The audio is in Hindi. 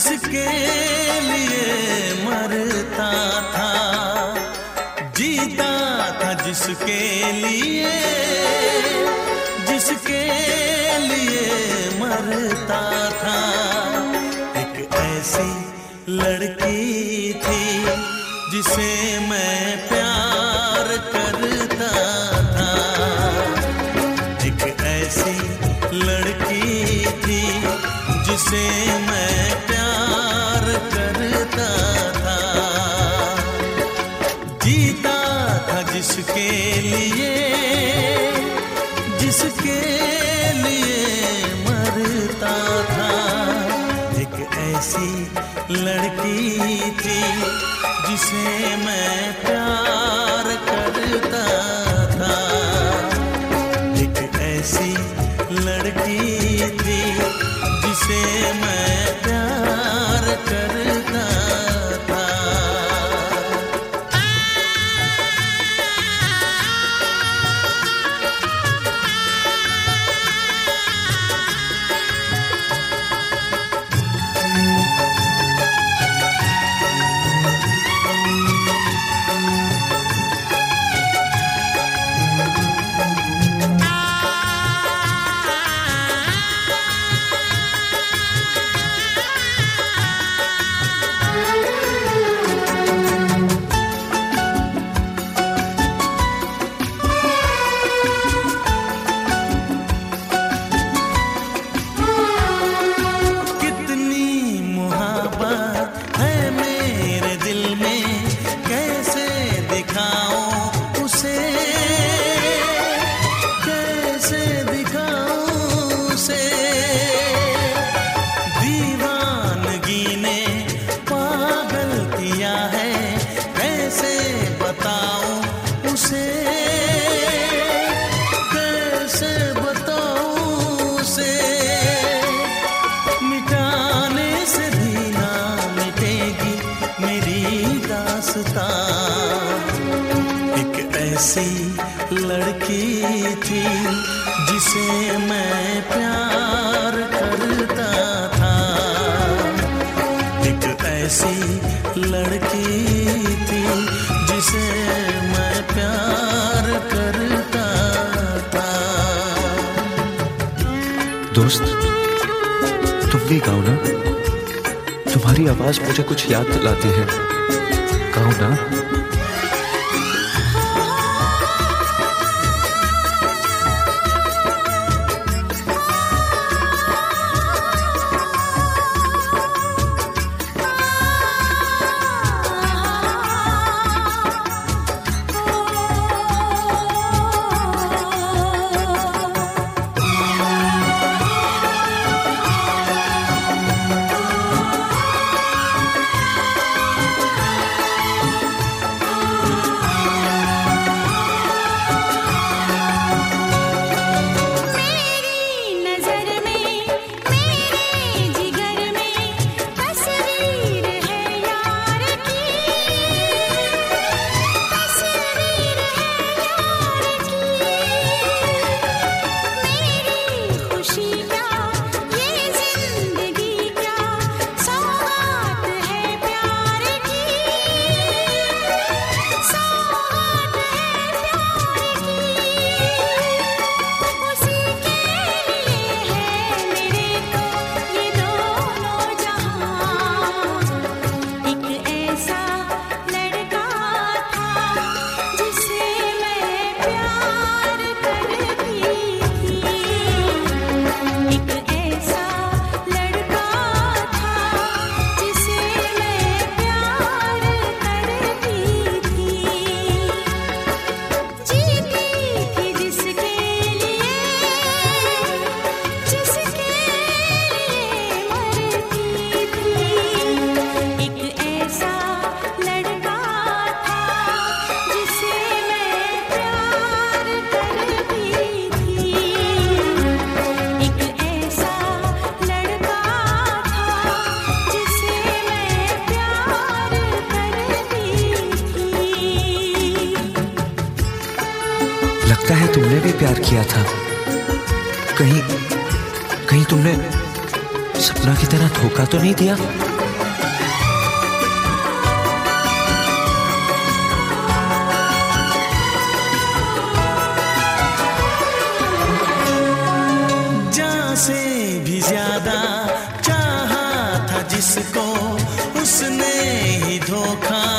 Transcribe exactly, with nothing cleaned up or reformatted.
जिसके लिए मरता था, जीता था जिसके लिए, जिसके लिए मरता था। एक ऐसी लड़की थी जिसे मैं प्यार करता था, एक ऐसी लड़की थी जिसे मैं प्यार करता था। जीता था जिसके लिए, जिसके लिए मरता था। एक ऐसी लड़की थी जिसे मैं प्यार करता था, एक ऐसी लड़की थी जिसे मैं प्यार करता था। एक ऐसी लड़की थी जिसे मैं प्यार करता था, एक ऐसी लड़की थी जिसे मैं प्यार करता था। दोस्त, तुम भी गाओ ना, तुम्हारी आवाज मुझे कुछ याद दिलाती है, गाओ ना। लगता है तुमने भी प्यार किया था, कहीं कहीं तुमने सपना की तरह धोखा तो नहीं दिया? जिसको उसने ही धोखा